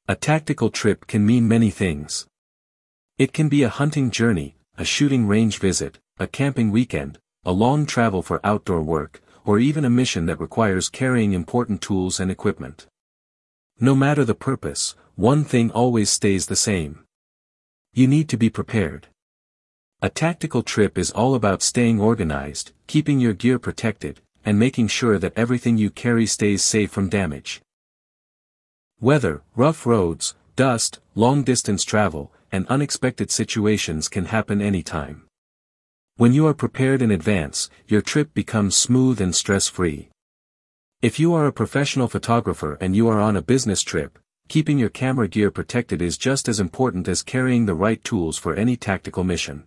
A tactical trip can mean many things. It can be a hunting journey, a shooting range visit, a camping weekend, a long travel for outdoor work, or even a mission that requires carrying important tools and equipment. No matter the purpose, one thing always stays the same. You need to be prepared. A tactical trip is all about staying organized, keeping your gear protected, and making sure that everything you carry stays safe from damage. Weather, rough roads, dust, long-distance travel, and unexpected situations can happen anytime. When you are prepared in advance, your trip becomes smooth and stress-free. If you are a professional photographer and you are on a business trip, keeping your camera gear protected is just as important as carrying the right tools for any tactical mission.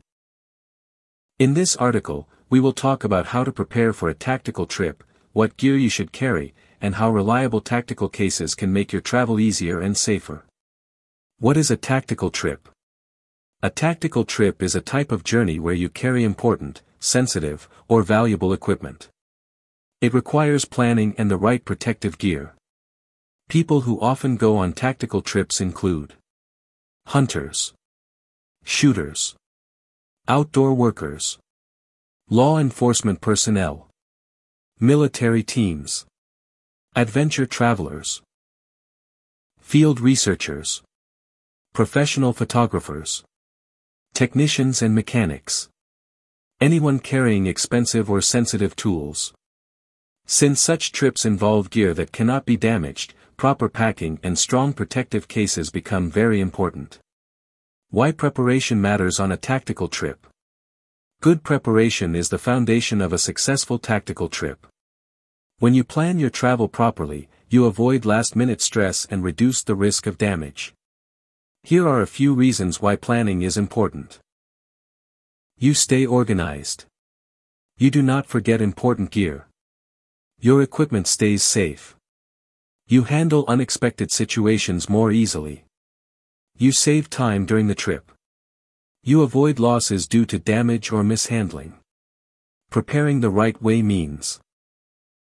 In this article, we will talk about how to prepare for a tactical trip, what gear you should carry, and how reliable tactical cases can make your travel easier and safer. What is a tactical trip? A tactical trip is a type of journey where you carry important, sensitive, or valuable equipment. It requires planning and the right protective gear. People who often go on tactical trips include hunters, shooters, outdoor workers, law enforcement personnel, military teams, adventure travelers, field researchers, professional photographers, technicians and mechanics. Anyone carrying expensive or sensitive tools. Since such trips involve gear that cannot be damaged, proper packing and strong protective cases become very important. Why preparation matters on a tactical trip. Good preparation is the foundation of a successful tactical trip. When you plan your travel properly, you avoid last-minute stress and reduce the risk of damage. Here are a few reasons why planning is important. You stay organized. You do not forget important gear. Your equipment stays safe. You handle unexpected situations more easily. You save time during the trip. You avoid losses due to damage or mishandling. Preparing the right way means